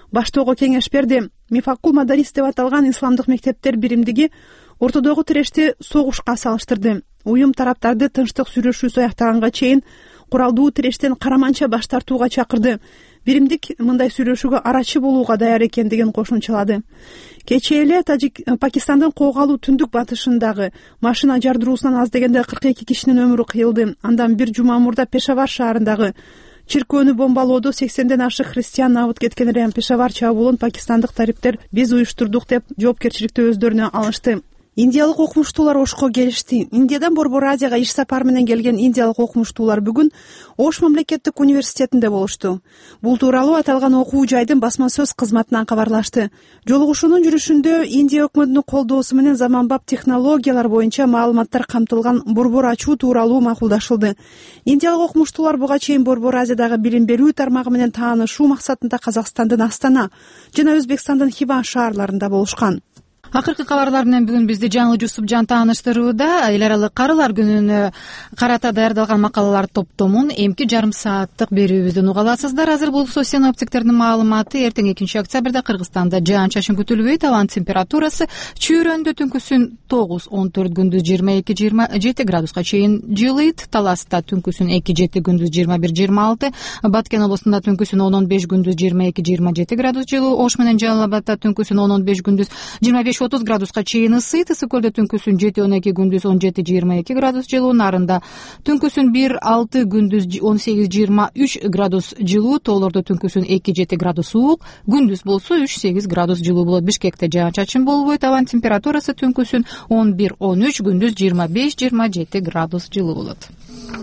баштоого кеңеш берди. Мифакул Мадарис деп аталган исламдык мектептер биримдиги ортодогу тирешти согушка салыштырды. Уюм тараптарды тынчтык сүйлөшүүсү аяктаганга чейин куралдуу тирештен караманча баш тартууга чакырды. Биримдик мындай сүйлөшүүгө арачы болууга даяр экендигин кошумчалады. Кечээ эле Пакистандын Когалу түндүк батышындагы машина жардыруусунан аз дегенде 42 кишинин өмүрү кыйылды. Андан бир жума мурда Пешавар шаарындагы чиркөөнү бомбалоодо 80ден ашык христиан абыт кеткен. Пешавар чабуулун пакистандык тариптер биз уюштурдук деп жоопкерчиликти өздөрүнө алышты. Индиялык окумуштуулар Ошко келишти. Индиядан Борбор Азияга иш сапар менен келген индиялык окумуштуулар бүгүн Ош мамлекеттик университетинде болушту. Бул тууралуу аталган окуу жайдын басма сөз кызматынан кабарлашты. Жолугушуунун жүрүшүндө Индия өкмөтүнүн колдоосу менен заманбап технологиялар боюнча маалыматтар камтылган борбор ачуу тууралуу макулдашылды. Индиялык окумуштуулар буга чейин Борбор Азиядагы билим берүү тармагы менен таанышуу максатында Казакстандын Астана жана Өзбекстандын Хива шаарларында болушкан. Акыркы кабарлар менен бүгүн бизди жаңы Жусуп Жан тааныштырууда. Эл аралык карылар күнүнө карата даярдалган макалалар топтомун эмки жарым сааттык берүүбүздөн уга аласыздар. Азыр болсо синоптиктердин маалыматы: эртең 2-октябрда Кыргызстанда жаан-чачын күтүлбөйт. Абанын температурасы чүйрөндө түнкүсүн 9-14, күндүз 22-27 градуска чейин жылыйт. Таласта түнкүсүн 2-7, күндүз 21-26. Баткен облусунда түнкүсүн 10-15, күндүз 22-27 градус жылуу. Ош менен Жалал Абадта түнкүсүн 10-15, күндүз 25-30 градуска чейин ысыйт. Ысык көлдө түнкүсүн 7-12, күндүз 17-22 градус жылуу. Нарында түнкүсүн 1-6, күндүз 18-23 градус жылуу. Тоолордо түнкүсүн 2-7 градус уук, күндүз болсо 3-8 градус жылуу болот. Бишкекте жаан-чачын болбойт. Абанын температурасы түнкүсүн 11-13, күндүз 25-27 градус жылуу болот.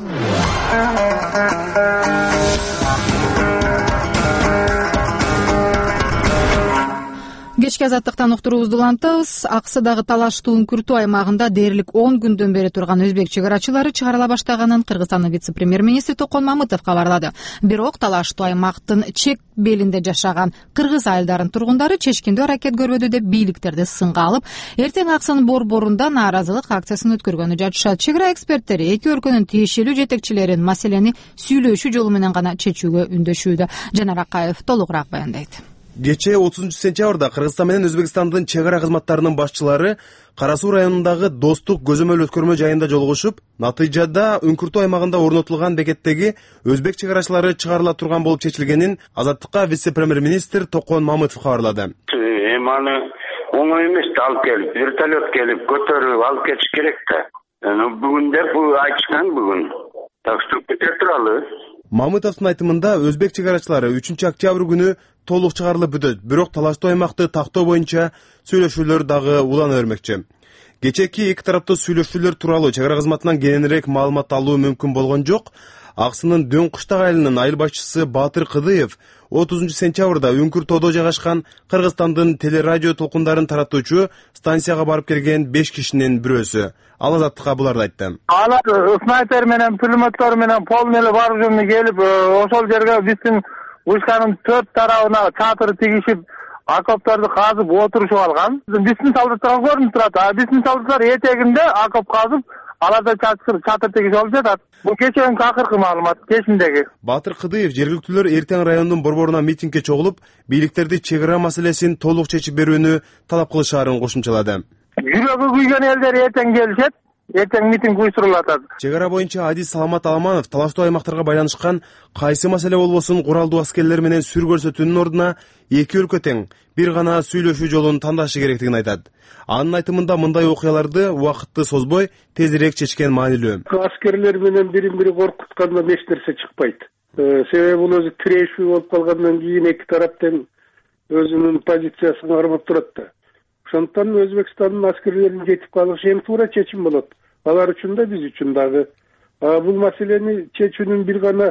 Кечки азаттыктан уктуруубузду улантабыз. Аксыдагы талаштуу үңкүртүү аймагында дээрлик 10 күндөн бери турган өзбек чек арачылары чыгарыла баштаганын Кыргызстандын вице-премьер-министри Токон Мамытов кабарлады. Бирок талаштуу аймактын чек белинде жашаган кыргыз айылдарынын тургундары чечкиндүү аракет көрбөдү деп бийликтерди сынга алып, эртең Аксын борборунда нааразылык акциясын өткөргөнү жатышат. Чек ара эксперттери эки өлкөнүн тиешелүү жетекчилерин маселени сүйлөшүү жолу менен гана чечүүгө үндөшүүдө. Жанар Акаев толугураак баяндайт. Кечээ 30-сентябрда Кыргызстан менен Өзбекстандын чек ара кызматтарынын башчылары Кара Суу районундагы достук көзөмөл өткөрмө жайында жолугушуп, натыйжада үңкүртүү аймагында орнотулган бекеттеги өзбек чек арачылары чыгарыла турган болуп чечилгенин Азаттыкка вице-премьер-министр Токон Мамытов кабарлады. Аны оңой эмес алып келип, вертолет келип көтөрүп алып кетиш керек да. Бүгүндер бул айтышкан бүгүн. Так что кете туралы. Мамытовдун айтымында өзбек чек арачылары 3-октябрь күнү толук чыгарылып бүтөт, бирок талаштуу аймакты тактоо боюнча сүйлөшүүлөр дагы улана бермекчи. Кечээки эки тараптуу сүйлөшүүлөр тууралуу чек ара кызматынан кененирээк маалымат алуу мүмкүн болгон жок. Аксынын Дөң Куштак айылынын айыл башчысы Батыр Кыдыев 30-сентябрда үңкүртөдө жайгашкан Кыргызстандын телерадио толкундарын таратуучу станцияга барып келген 5 кишинин бирөөсү. Ал Азаттыкка буларды айтты. Алар снайпер менен, пулеметтер менен полмеле барып жүрүп келип, ошол жерге биздин Ушканын 4 тарабына чатыр тигишип, окоптарды казып отурушуп алган. Биздин солдаттар көрүнүп турат. Биздин солдаттар этегинде окоп казып, аларда чатыр тигишип алып жатат. Бул кечээки акыркы маалымат, кечиндеги. Батыр Кыдыев жергиликтүүлөр эртең райондун борборунан митингге чогулуп, бийликтерди чек ара маселесин толук чечип берүүнү талап кылышаарын кошумчалады. Жүрөгү күйгөн элдер эртең келишет. Эртең митинг уюштурулат. Чек ара боюнча Адис Саламат Аламанов талаштуу аймактарга байланышкан кайсы маселе болбосун куралдуу аскерлер менен сүр көрсөтүүнүн ордуна эки өлкө тең бир гана сүйлөшүү жолун тандашы керектигин айтат. Анын айтымында мындай окуяларды убакытты созбой тезирээк чечкен маанилүү. Аскерлер менен бирин-бири коркуткандан эч нерсе чыкпайт. Себеби бул өзү тирешүү болуп калгандан кийин эки тарап тең өзүнүн позициясын кармап турат да. Ошондуктан Өзбекстандын аскерлеринин жетип калышы эң туура чечим болот. Алар үчүн да, биз үчүн дагы. Бул маселени чечүүнүн бир гана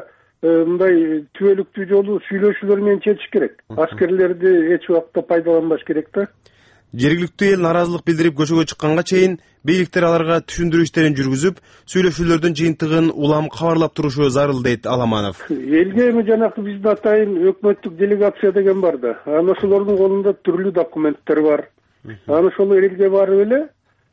мындай түбөлүктүү жолу сүйлөшүүлөр менен чечиш керек. Аскерлерди эч убакта пайдаланбаш керек да. Жергиликтүү эл наразылык билдирип көчөгө чыкканга чейин бийликтер аларга түшүндүрүү иштерин жүргүзүп, сүйлөшүүлөрдүн жыйынтыгын улам кабарлап турушу зарыл дейт Аламанов. Элге эми жанакы биздин атайын өкмөттүк делегация деген бар да. Анан ошолордун колунда түрлүү документтер бар. Анан ошол элге барып эле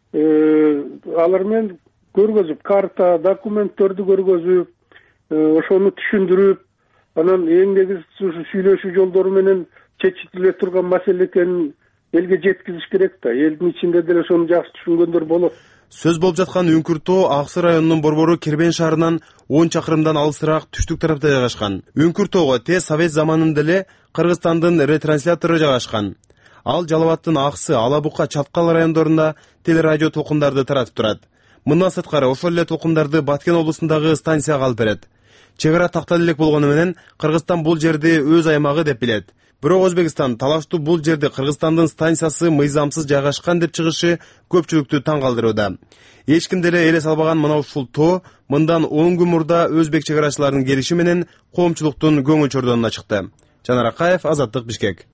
алар менен көргөзүп, карта, документтерди көргөзүп, ошону түшүндүрүп, анан эң негизгisi сүйлөшүү жолдору менен чечиле турган маселе экенин элге жеткизиш керек да. Элдин ичинде деле ошону жакшы түшүнгөндөр болот. Сөз болуп жаткан Үңкүр тоо Аксы районунун борбору Кербен шаарынан 10 чакырымдан алысыраак түштүк тарапта жайгашкан. Үңкүр тоого тез Совет заманында эле Кыргызстандын ретранслятору жайгашкан. Ал Жалал абадтын Аксы, Алабука, Чаткал райондорунда телерадио толкундарды таратып турат. Мындан сырткары ошол эле толкундарды Баткен облусундагы станцияга алып берет. Чек ара такталып элек болгону менен Кыргызстан бул жерди өз аймагы деп билет. Бирок Өзбекстан талаштуу бул жерде Кыргызстандын станциясы мыйзамсыз жайгашкан деп чыгышы көпчүлүктү таң калтырууда. Эч ким деле эле салбаган мына ушул тоо мындан 10 күн мурда өзбек чек арачыларынын келиши менен коомчулуктун көңүл чордонуна чыкты. Жанар Акаев, Азаттык, Бишкек.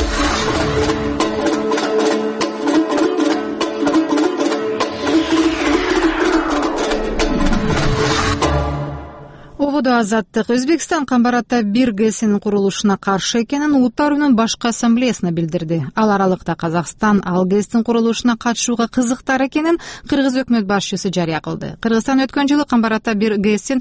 Ободо Азаттык. Өзбекстан Камбарата 1 ГЭСинин курулушуна каршы экенин Улуттар уюмунун башкы ассамблеясына билдирди. Ал аралыкта Казакстан ал ГЭСтин курулушуна катышууга кызыктар экенин Кыргыз өкмөт башчысы жарыя кылды. Кыргызстан өткөн жылы Камбарата 1 ГЭСин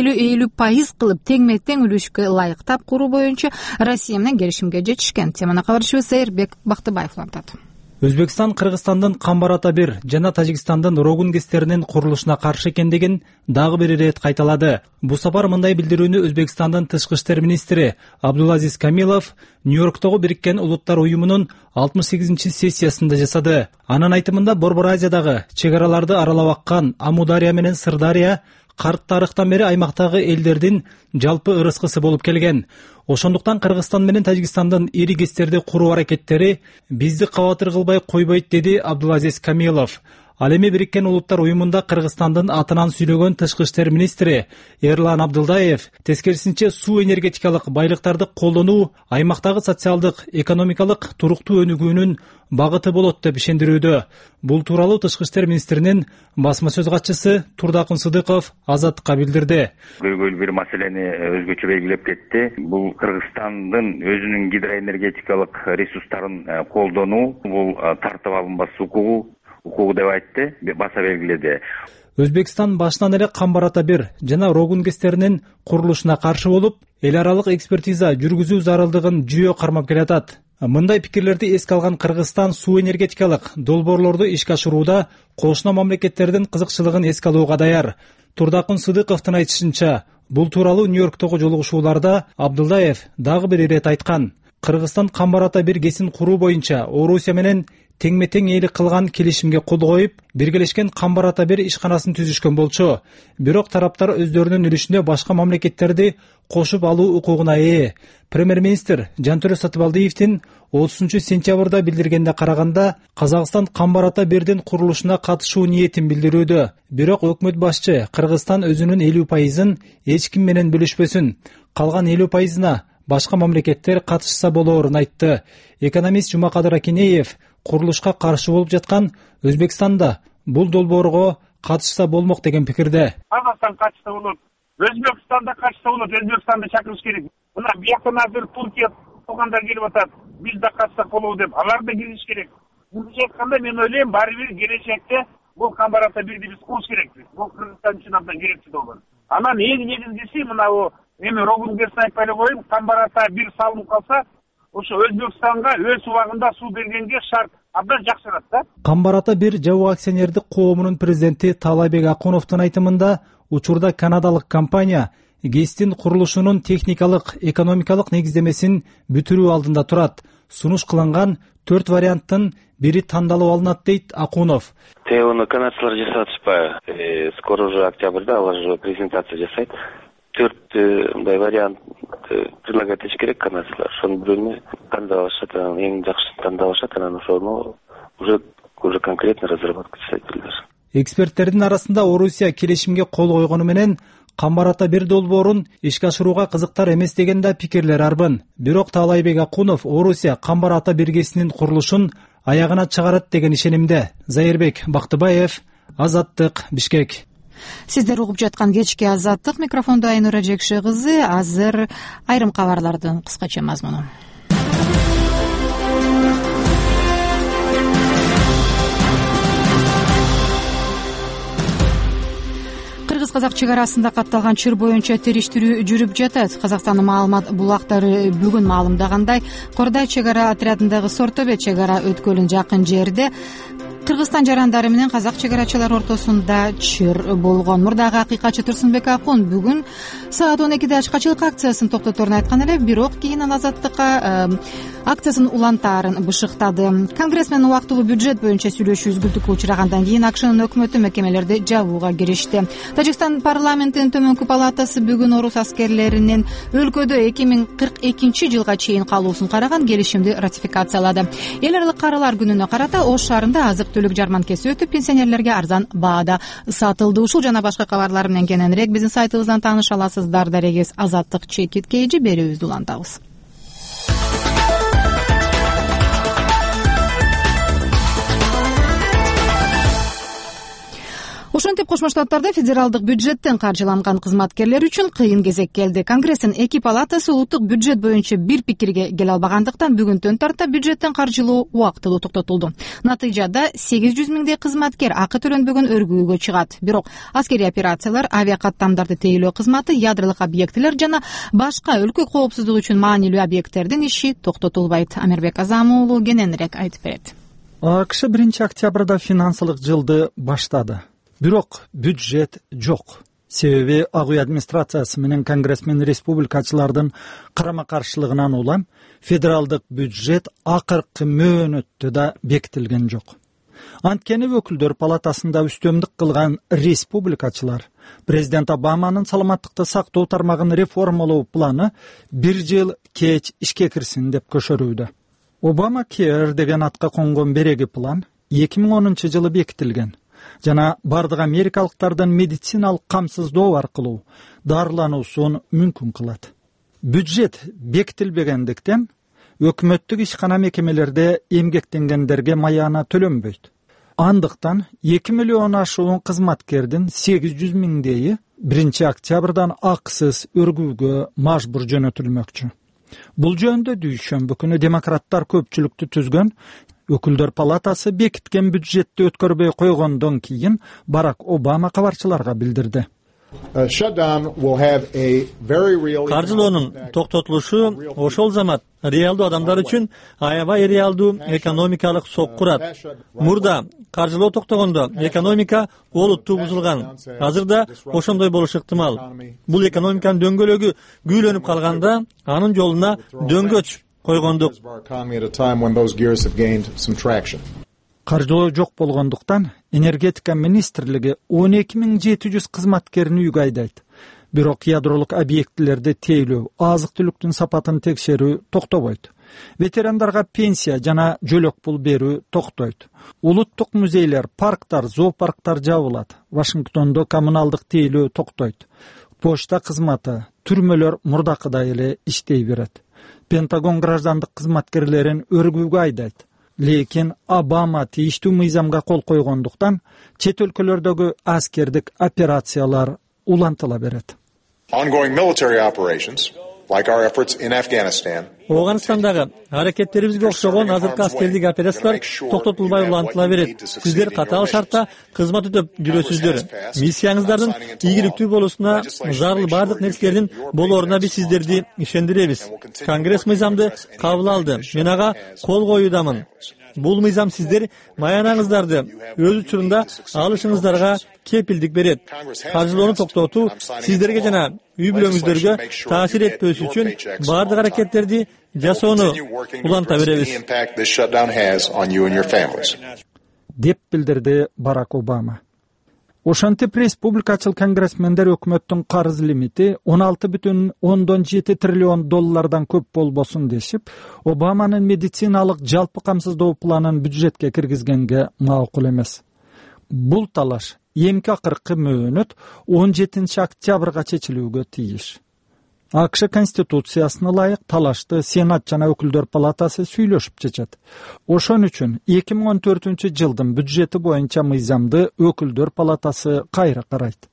50% кылып теңме-тең үлүшкө ылайыктап куруу боюнча Россия менен келишимге жетишкен. Теманы кабарчыбыз Зайырбек Бактыбаев улантат. Өзбекстан Кыргызстандын Камбарата 1 жана Тажикстандын Рогун ГЭСтеринин курулушуна каршы экендигин дагы бир ирет кайталады. Бул сапар мындай билдирүүнү Өзбекстандын тышкы иштер министри Абдулазиз Камилов Нью-Йорктогу Бириккен Улуттар уюмунун 68-сессиясында жасады. Анын айтымында Борбор Азиядагы чек араларды аралап аккан Амудария менен Сырдария карт тарыхтан бери аймактагы элдердин жалпы ырыскысы болуп келген. Ошондуктан Кыргызстан менен Тажикстандын ири ГЭСтерди куруу аракеттери бизди кабатыр кылбай койбойт, деди Абдулазиз Камилов. Ал эми Бириккен Улуттар уюмунда Кыргызстандын атынан сүйлөгөн тышкы иштер министри Эрлан Абдылдаев тескерисинче суу энергетикалык байлыктарды колдонуу аймактагы социалдык, экономикалык туруктуу өнүгүүнүн багыты болот деп ишендирүүдө. Бул тууралуу тышкы иштер министринин басма сөз катчысы Турдакын Сыдыков Азаттыкка билдирди. Көйгөйлүү бир маселени өзгөчө белгилеп кетти. Бул Кыргызстандын өзүнүн гидроэнергетикалык ресурстарын колдонуу, бул тартып алынбас укугу деп айтты, баса белгиледи. Өзбекстан башынан эле Камбарата 1 жана Рогун ГЭСтеринин курулушуна каршы болуп, эл аралык экспертиза жүргүзүү зарылдыгын жүйө кармап келатат. Мындай пикирлерди эске алган Кыргызстан суу энергетикалык долбоорлорду ишке ашырууда кошуна мамлекеттердин кызыкчылыгын эске алууга даяр. Турдакын Сыдыковдун айтышынча, бул тууралуу Нью-Йорктогу жолугушууларда Абдылдаев дагы бир ирет айткан. Кыргызстан Камбарата 1 ГЭСин куруу боюнча Орусия менен теңме-тең ээлик кылган келишимге кол коюп, биргелешкен Камбарата 1 ишканасын түзүшкөн болчу. Бирок тараптар өздөрүнүн үлүшүнө башка мамлекеттерди кошуп алуу укугуна ээ. Премьер-министр Жантөрө Сатыбалдиевдин 30-сентябрда билдиргенде караганда, Казакстан Камбарата 1дин курулушуна катышуу ниетин билдирүүдө. Бирок өкмөт башчы Кыргызстан өзүнүн 50%-ын эч ким менен бөлүшпөсүн, калган 50%-на башка мамлекеттер катышса болоорун айтты. Экономист Жумакадыр Акинеев курулушка каршы болуп жаткан Өзбекстанда бул долбоорго катышса болмок деген пикирде. Казакстан катышса болот, Өзбекстанда катышса болот, Өзбекстанды чакырыш керек. Мына бияктан азыр Туркия толгандар келип атат, биз да катышсак болобу деп, алар да кириш керек. Мындайча айтканда мен ойлойм, баары бир келечекте бул Камбарата 1ди биз куруш керекпиз. Бул Кыргызстан үчүн абдан керектүү болгон. Анан эң негизгиси мына эми Рогун ГЭСин айтпай эле коеюн, Камбарата 1 салынып калса, ошо Өзбекстанга өз убагында суу бергенге шарт абдан жакшырат да. Камбарата 1 жабык акционердик коомунун президенти Таалайбек Акуновдун айтымында, учурда канадалык компания ГЭСтин курулушунун техникалык, экономикалык негиздемесин бүтүрүү алдында турат. Сунуш кылынган 4 варианттын бири тандалып алынат, дейт Акунов. Теону канадцалар жасатышпайбы. Скоро уже октябрда алар уже презентация жасайт. 4 мындай вариант предлагать этиш керек канадцалар. Ошонун бирөөнү тандалышат, эң жакшысын тандалышат, анан ошону уже конкретно разработка жасайт билдир. Эксперттердин арасында Орусия келишимге кол койгону менен Камбарата 1 долбоорун ишке ашырууга кызыктар эмес деген да пикирлер арбын. Бирок Таалайбек Акунов Орусия Камбарата 1 ГЭСинин курулушун аягына чыгарат деген ишенимде. Зайырбек Бактыбаев, Азаттык, Бишкек. Сиздер угуп жаткан кечки Азаттык, микрофондо Айнура Жекше кызы. Азыр айрым кабарлардын кыскача мазмуну. казак чек арасында катталган чыр боюнча териштирүү жүрүп жатат. Казакстандын маалымат булактары бүгүн маалымдагандай, Кордай чек ара отрядындагы Сортөбе чек ара өткөлүн жакын жерде Кыргызстан жарандары менен казак чек арачылар ортосунда чыр болгон. Мурдагы акыйкатчы Турсунбек Акун бүгүн саат 12-де ачкачылык акциясын токтоторун айткан эле, бирок кийин ал азаттыкка акциясын улантаарын бышыктады. Конгрессмен убактылуу бюджет боюнча сүйлөшүү үзгүлтүккө учрагандан кийин АКШнын өкмөтү мекемелерди жабууга киришти. Тажикстан парламентинин төмөнкү палатасы бүгүн орус аскерлеринин өлкөдө 2042 жылга чейин калуусун караган келишимди ратификациялады. Эл аралык карылар күнүнө карата Ош шаарында азык-түлүк жарманкеси өтүп, пенсионерлерге арзан баада сатылды. Ушул жана башка кабарлар менен кененирээк биздин сайтыбыздан тааныша аласыздар. Дарегиз Азаттык Чекит Кейжи берүүбүздү улантабыз. Ошентип Кошмо Штаттарда федералдык бюджеттен каржыланган кызматкерлер үчүн кыйын кезек келди. Конгресстин эки палатасы улуттук бюджет боюнча бир пикирге келе албагандыктан бүгүнтөн тарта бюджеттен каржылоо убактылуу токтотулду. Натыйжада 800 миңдей кызматкер акы төлөнбөгөн өргүүгө чыгат. Бирок аскерий операциялар, авиакаттамдарды тейлөө кызматы, ядролук объектилер жана башка өлкө коопсуздугу үчүн маанилүү объекттердин иши токтотулбайт. Амирбек Азам уулу кененирээк айтып берет. АКШ 1 октябрда финансылык жылды баштады. Бирок бюджет жок. Себеби ак үй администрациясы менен конгрессмен республикачылардын карама-каршылыгынан улам федералдык бюджет акыркы мөөнөттө да бекитилген жок. Анткени өкүлдөр палатасында үстөмдүк кылган республикачылар президент Обаманын саламаттыкты сактоо тармагын реформалоо планы 1 жыл кеч ишке кирсин деп көшөрүүдө. Обама Care деген атка конгон береги план 2010 жылы бекитилген. Жана бардык америкалыктардын медициналык камсыздоо аркылуу дарылануусун мүмкүн кылат. Бюджет бекитилбегендиктен өкмөттүк ишкана мекемелерде эмгектенгендерге маяна төлөнбөйт. Андыктан 2 миллион ашуун кызматкердин 800 миңдейи 1 октябрдан акысыз өргүүгө мажбур жөнөтүлмөкчү. Бул жөнүндө дүйшөмбү күнү демократтар көпчүлүктү түзгөн Өкүлдөр палатасы бекиткен бюджетти өткөрбөй койгондон кийин Барак Обама кабарчыларга билдирди. Каржылоонун токтотулушу ошол замат реалдуу адамдар үчүн аябай реалдуу экономикалык сок курат. Мурда каржылоо токтогондо экономика олуттуу бузулган. Азырда ошондой болушу ыктымал. Бул экономиканын дөңгөлөгү күйлөнүп калганда анын жолуна дөңгөч койгондук. Каржылоо жок болгондуктан энергетика министрлиги 12.700 кызматкерин үйгө айдайт. Бирок ядролук объектилерди тейлөө, азык-түлүктүн сапатын текшерүү токтобойт. Ветерандарга пенсия жана жөлөк пул берүү токтойт. Улуттук музейлер, парктар, зоопарктар жабылат. Вашингтондо коммуналдык тейлөө токтойт. Почта кызматы, түрмөлөр мурдакыдай эле иштей берет. Пентагон граждандык кызматкерлерин өргүүгө айдайт. Лекин Обама тийиштүү мыйзамга кол койгондуктан чет өлкөлөрдөгү аскердик операциялар улантыла берет. Афганистандагы аракеттерибизге окшогон азыркы аскердик операциялар токтотулбай улантыла берет. Сиздер катаал шартта кызмат өтөп жүрөсүздөр. Миссияңыздардын ийгиликтүү болуусуна зарыл бардык нерселердин болооруна биз сиздерди ишендиребиз. Конгресс мыйзамды кабыл алды. Мен ага кол коюудамын. Бул мыйзам сиздер маянаңыздарды өз учурунда алышыңыздарга кепилдик берет. Каржылоону токтотуу сиздерге жана үй бүлөңүздөргө таасир этпөөсү үчүн бардык аракеттерди жасоону уланта беребиз, деп билдирди Барак Обама. Ошентип республикачыл конгрессмендер өкмөттүн карыз лимити 16,7 триллион доллардан көп болбосун дешип, Обаманын медициналык жалпы камсыздоо планын бюджетке киргизгенге макул эмес. Бул талаш эмки акыркы мөөнөт 17 октябрга чечилүүгө тийиш. АКШ конституциясына ылайык талашты Сенат жана өкүлдөр палатасы сүйлөшүп чечет. Ошон үчүн 2014 жылдын бюджети боюнча мыйзамды өкүлдөр палатасы кайра карайт.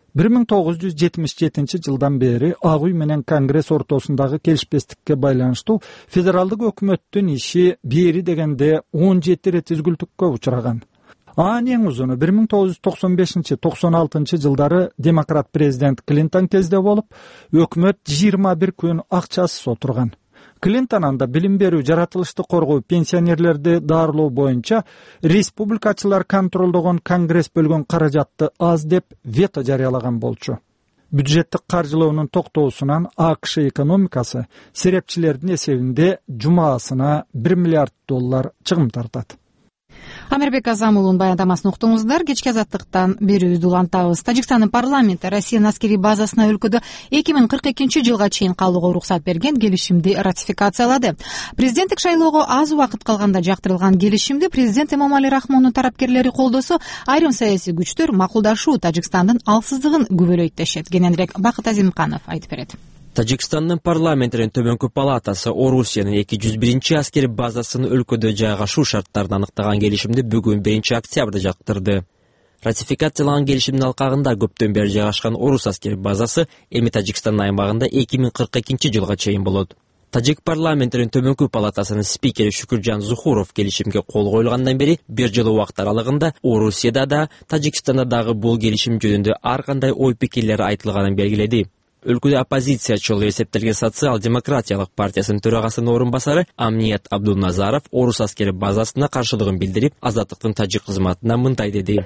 1977 жылдан бери Ак үй менен Конгресс ортосундагы келишпестикке байланыштуу федералдык өкмөттүн иши бери дегенде 17 ирет үзгүлтүккө учураган. Анын эң узуну 1995-96 жылдары демократ президент Клинтон кезде болуп, өкмөт 21 күн акчасыз отурган. Клинтон анда билим берүү, жаратылышты коргоо, пенсионерлерди дарылоо боюнча республикачылар контролдогон Конгресс бөлгөн каражатты аз деп вето жарыялаган болчу. Бюджеттик каржылоонун токтоосунан АКШ экономикасы серепчилердин эсебинде жумаасына $1 миллиард чыгым тартат. Амербек Азамулунун баяндамасын уктуңуздар. Кечки азаттыктан берүүбүздү улантабыз. Тажикстандын парламенти Россиянын аскерий базасына өлкөдө 2042-жылга чейин калууга уруксат берген келишимди ратификациялады. Президенттик шайлоого аз убакыт калганда жактырылган келишимди президент Эмомали Рахмондун тарапкерлери колдосо, айрым саясий күчтөр макулдашуу Тажикстандын алсыздыгын күбөлөйт дешет. Кененирээк Бакыт Азимканов айтып берет. Тажикстандын парламентинин төмөнкү палатасы Орусиянын 201 аскери базасын өлкөдө жайгашуу шарттарын аныктаган келишимди бүгүн 1 октябрда жактырды. Ратификацияланган келишимдин алкагында көптөн бери жайгашкан Орус аскери базасы эми Тажикстандын аймагында 2042-жылга чейин болот. Тажик парламентинин төмөнкү палатасынын спикери Шүкүржан Зухуров келишимге кол коюлгандан бери 1 жыл убакыт аралыгында Орусияда да, Тажикстанда дагы бул келишим жөнүндө ар кандай ой пикирлер айтылганын белгиледи. Өлкөдө оппозициячыл эсептелген социал-демократиялык партиясынын төрагасынын орун басары Амният Абдулназаров Орус аскери базасына каршылыгын билдирип, Азаттыктын тажик кызматына мындай деди.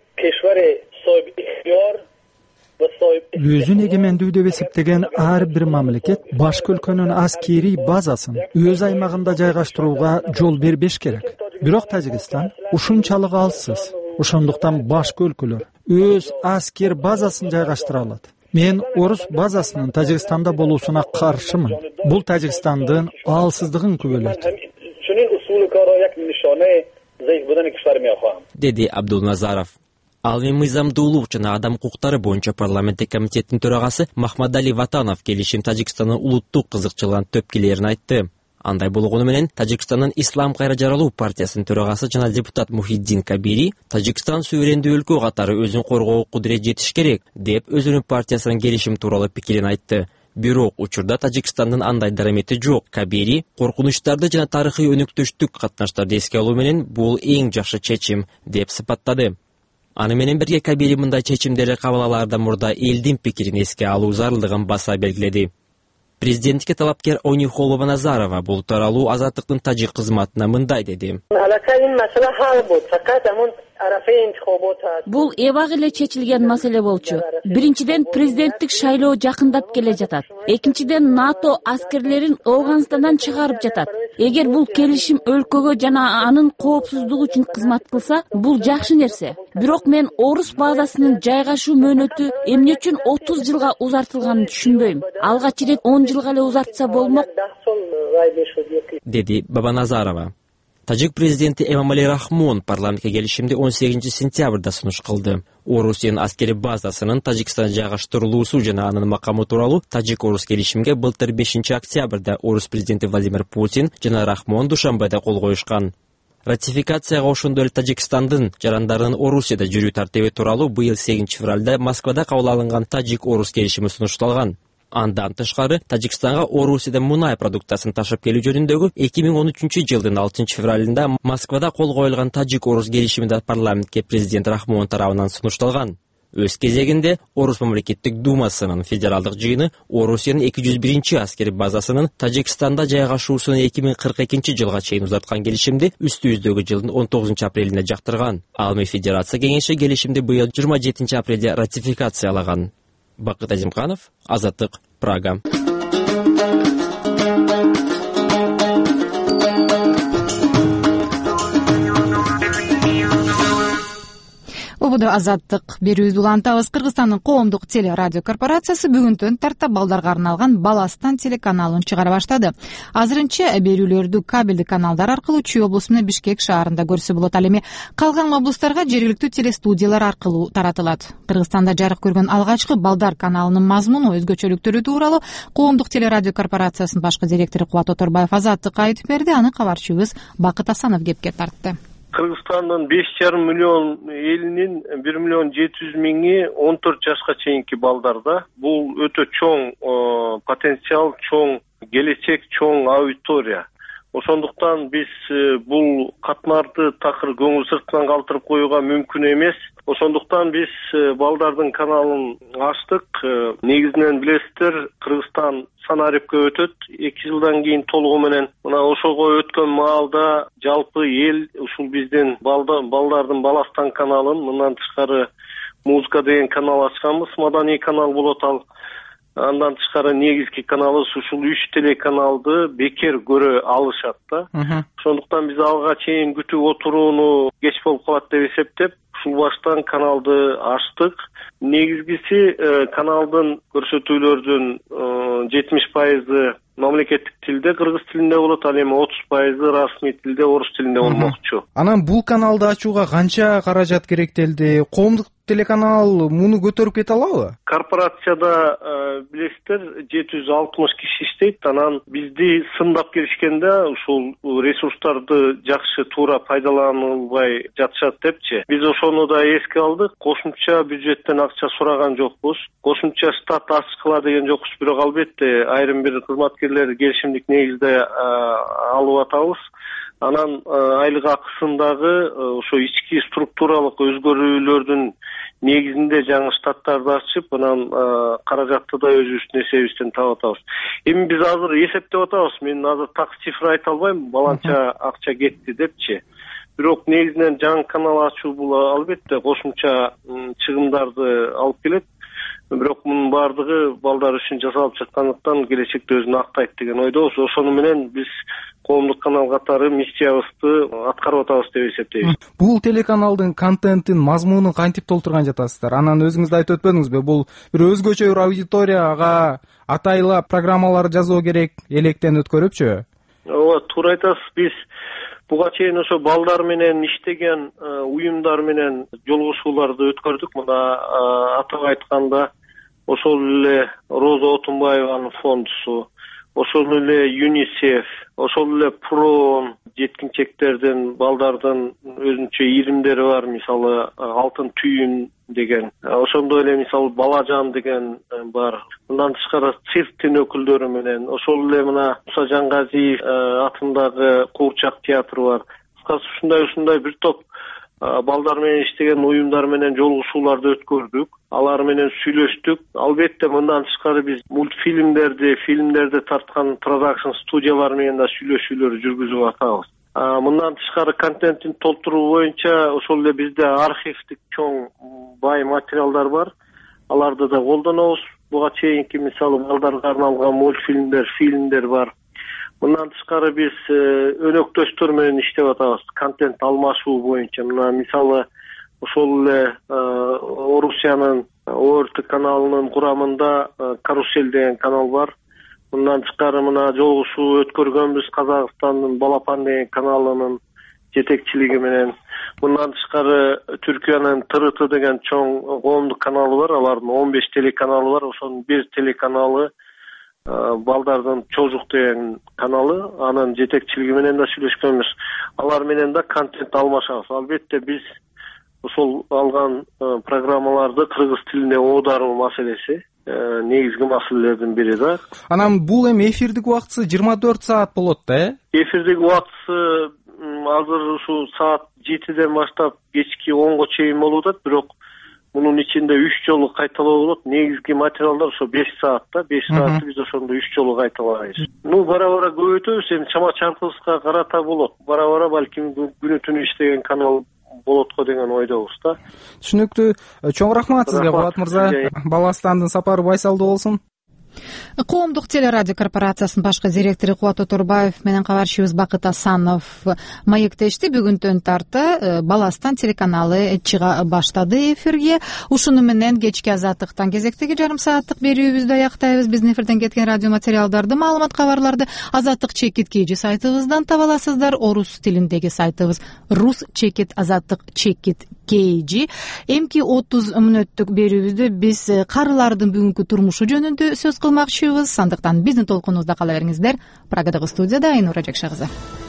Өзүн эгемендүү деп эсептеген ар бир мамлекет башка өлкөнүн аскерий базасын өз аймагында жайгаштырууга жол бербеш керек. Бирок Тажикстан ушунчалык алсыз. Ошондуктан башка өлкөлөр өз аскер базасын жайгаштыра алат. Мен Орус базасынын Тажикстанда болуусуна каршымын. Бул Тажикстандын алсыздыгын күбөлөйт, деди Абдулназаров. Алвин мыйзамдуулук жана адам укуктары боюнча парламенттик комитеттин төрагасы Махмадали Ватанов келишим Тажикстандын улуттук кызыкчылыгын төпкилерин айтты. Андай болгону менен Тажикстандын Ислам кайра жаралуу партиясынын төрагасы жана депутат Мухиддин Кабири Тажикстан суверендүү өлкө катары өзүн коргоого кудурет жетиш керек деп өзүнүн партиясынын келишим тууралуу пикирин айтты. Бирок учурда Тажикстандын андай дарамети жок. Кабири коркунучтарды жана тарыхый өнөктөштүк катнаштарды эске алуу менен бул эң жакшы чечим деп сыпаттады. Аны менен бирге Кабири мындай чечимдерди кабыл алаардан мурда элдин пикирин эске алуу зарылдыгын баса белгиледи. Президентке талапкер Ойнихолова Назарова бул тууралуу Азаттыктын тажик кызматына мындай деди. Бул эбак эле чечилген маселе болчу. Биринчиден президенттик шайлоо жакындап келе жатат. Экинчиден НАТО аскерлерин Афганистандан чыгарып жатат. Эгер бул келишим өлкөгө жана анын коопсуздугу үчүн кызмат кылса, бул жакшы нерсе. Бирок мен Орус базасынын жайгашуу мөөнөтү эмне үчүн 30 жылга узартылганын түшүнбөйм. Алгач ирет 10 жылга эле узартса болмок, деди Бабаназарова. Тажик президенти Эмомали Рахмон парламентке келишимди 18 сентябрда сунуш кылды. Орусиянын аскери базасынын Тажикстанда жайгаштырылуусу жана анын макамы тууралуу Тажик-Орус келишимге былтыр 5 октябрда Орус президенти Владимир Путин жана Рахмон Душанбеде кол коюшкан. Ратификацияга ошондой эле Тажикстандын жарандарынын Орусияда жүрүү тартиби тууралуу быйыл 8 февралда Москвада кабыл алынган Тажик-Орус келишими сунушталган. Андан тышкары Тажикстанга Орусиядан мунай продукциясын ташып келүү жөнүндөгү 2013 жылдын 6 февралында Москвада кол коюлган Тажик-Орус келишими да парламентке президент Рахмон тарабынан сунушталган. Өз кезегинде Орус мамлекеттик думасынын федералдык жыйыны Орусиянын 201 аскери базасынын Тажикстанда жайгашуусун 2042 жылга чейин узарткан келишимди үстүбүздөгү жылдын 19 апрелинде жактырган. Ал эми Федерация кеңеши келишимди быйыл 27 апрелде ратификациялаган. Бакыт Азимканов, Азаттык, Прага. Ободо Азаттык берүүбүздү улантабыз. Кыргызстандын коомдук телерадио корпорациясы бүгүнтөн тарта балдарга арналган Баластан телеканалын чыгара баштады. Азырынча берүүлөрдү кабелдик каналдар аркылуу Чүй облусу менен Бишкек шаарында көрсө болот. Ал эми калган облустарга жергиликтүү телестудиялар аркылуу таратылат. Кыргызстанда жарык көргөн алгачкы балдар каналынын мазмуну, өзгөчөлүктөрү тууралуу коомдук телерадио корпорациясынын башкы директору Кубат Оторбаев Азаттыкка айтып берди. Аны кабарчыбыз Бакыт Асанов кепке тартты. Кыргызстандын 5,5 миллион элинин 1,7 миллион 14 жашка чейинки балдарда. Бул өтө чоң потенциал, чоң келечек, чоң аудитория. Ошондуктан биз бул катмарды такыр көңүл сыртынан калтырып коюуга мүмкүн эмес. Ошондуктан биз балдардын каналын ачтык. Негизинен билесиздер, Кыргызстан санариптке өтөт 2 жылдан кийин толугу менен. Мына ошого өткөн маалда жалпы эл ушул биздин балдардын Баластан каналын, мындан тышкары музыка деген канал ачканбыз, маданий канал болот ал. Андан тышкары негизги каналы ушул 3 телеканалды бекер көрө алышат да. Ошондуктан биз алга чейин күтүп отурууну кеч болуп калат деп эсептеп, ушул баштан каналды ачтык. Негизгиси каналдын көрсөтүүлөрдүн 70% мамлекеттик тилде, кыргыз тилинде болот, ал эми 30% расмий тилде, орус тилинде болмокчу. Анан бул каналды ачууга канча каражат керектелди? Коомдук телеканал муну көтөрүп кете алабы? Корпорацияда билесиздер 760 киши иштейт. Анан бизди сындап келишкенде ушул ресурстарды жакшы туура пайдаланылбай жатышат депчи. Биз ошону да эске алдык. Кошумча бюджеттен акча сураган жокпуз. Кошумча штат ачкыла деген жокпуз. Бирок албетте айрым бир кызматкерлер келишимдик негизде алып атабыз. Анан айлык акысындагы ошо ички структуралык өзгөрүүлөрдүн негизинде жаңы штаттарды ачып, анан каражатты да өзүбүздүн эсебибизден таап атабыз. Эми биз азыр эсептеп атабыз. Мен азыр так цифра айта албайм, баланча акча кетти депчи. Бирок негизинен жаңы канал ачуу бул албетте кошумча чыгымдарды алып келет. Бирок мунун баардыгы балдар үчүн жасалып жаткандыктан келечекте өзүн актайт деген ойдобуз. Ошону менен биз коомдук канал катары миссиябызды аткарып атабыз деп эсептейбиз. Бул телеканалдын контентин, мазмунун кантип толтурган жатасыздар? Анан өзүңүз да айтып өтпөдүңүзбү? Бул бир өзгөчө бир аудиторияга атайла программалар жазуу керек электен өткөрүпчү? Ооба, туура айтасыз. Биз буга чейин ошо балдар менен иштеген уюмдар менен жолугушууларды өткөрдүк. Мына атап айтканда ошол эле Роза Отунбаеванын фондусу, ошол эле ЮНИСЕФ, ошол эле ПРООН, жеткинчектердин, балдардын өзүнчө иримдери бар, мисалы Алтын түйүн деген, ошондой эле мисалы Балажан деген бар. Мындан тышкары цирктин өкүлдөрү менен, ошол эле мына Муса Жангазиев атындагы Куурчак театры бар. Кыскасы ушундай бир топ балдар менен иштеген уюмдар менен жолугушууларды өткөрдүк. Алар менен сүйлөштүк. Албетте мындан тышкары биз фильмдерди тарткан продакшн студиялар менен да сүйлөшүүлөр жүргүзүп атабыз. Мындан тышкары контенттин толтуруу боюнча ошол эле бизде архивдик чоң бай материалдар бар. Аларды да колдонобуз. Буга чейинки мисалы балдарга арналган мультфильмдер, фильмдер бар. Мындан тышкары биз өнөктөштөр менен иштеп атабыз. Контент алмашуу боюнча. Мына мисалы ошол эле Орусиянын ОРТ каналынын курамында Карусель деген канал бар. Мындан тышкары мына жолугушуу өткөргөнбүз Казакстандын Балапан деген каналынын жетекчилиги менен. Мындан тышкары Түркиянын ТРТ деген чоң коомдук каналы бар. Алардын 15 телеканалы бар. Ошонун бир телеканалы балдардын Чожук деген каналы, анын жетекчилиги менен да сүйлөшкөнбүз. Алар менен да контент алмашабыз. Албетте биз ошол алган программаларды кыргыз тилине оодаруу маселеси негизги маселелердин бири да. Анан бул эми эфирдик убактысы 24 саат болот да, Эфирдик убактысы азыр ушу саат 7ден баштап кечки 10го чейин болуп атат, бирок мунун ичинде 3 жолу кайталоо болот. Негизги материалдар ошо 5 саатта, 5 саатты биз ошондо 3 жолу кайталайбыз. Бара-бара көбөйтөбүз, эми чама чаркыбызга карата болот. Бара-бара балким күнү түнү иштеген канал болот го деген ойдобуз да. Түшүнүктүү. Чоң рахмат сизге, Болот мырза. Баластандын сапары байсалдуу болсун. Коомдук телерадио корпорациясынын башкы директору Кубат Оторбаев менен кабарчыбыз Бакыт Асанов маектешти. Бүгүндөн тарта Баластан телеканалы чыга баштады эфирге. Ушуну менен кечки азаттыктан кезектеги жарым сааттык берүүбүздү аяктайбыз. Биздин эфирден кеткен радио материалдарды, маалымат кабарларды Азаттык чекит KG сайтыбыздан таба аласыздар. Орус тилиндеги сайтыбыз Рус чекит Азаттык чекит KG. Эмки 30 мүнөттүк берүүбүздү биз карылардын бүгүнкү турмушу жөнүндө сөз кылмакчыбыз. Андыктан биздин толкунубузда кала бериңиздер. Прагадагы студияда Айнура Жакша кызы.